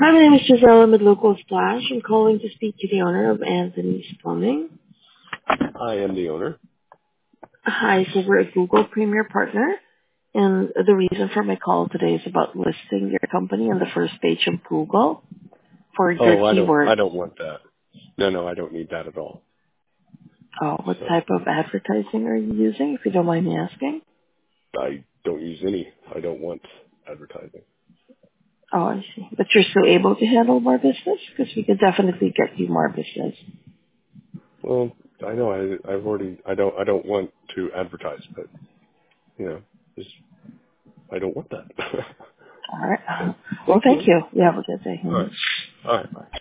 Hi, my name is Giselle. I'm with Local Splash. I'm calling to speak to the owner of Anthony's Plumbing. I am the owner. Hi, so we're a Google Premier Partner, and the reason for my call today is about listing your company on the first page of Google for your Oh, I keywords. don't want that. No, I don't need that at all. Oh, what So type of advertising are you using, if you don't mind me asking? I don't use any. I don't want advertising. Oh, I see. But you're still able to handle more business? Because we could definitely get you more business. Well, I know I've already. I don't want to advertise, but just I don't want that. All right. So Well, thank thank you. you. You have a good day. All Mhm. right. All right. Bye.